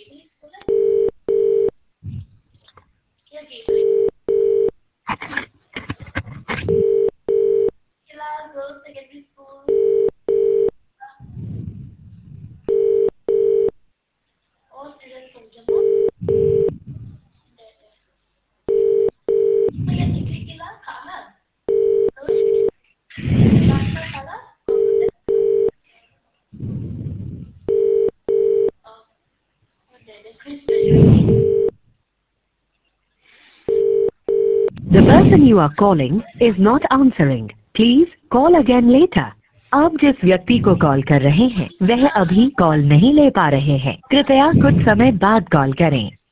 The person you are calling is not answering. Please call again later. आप जिस व्यक्ति को कॉल कर रहे हैं वह अभी कॉल नहीं ले पा रहे हैं। कृपया कुछ समय बाद कॉल करें।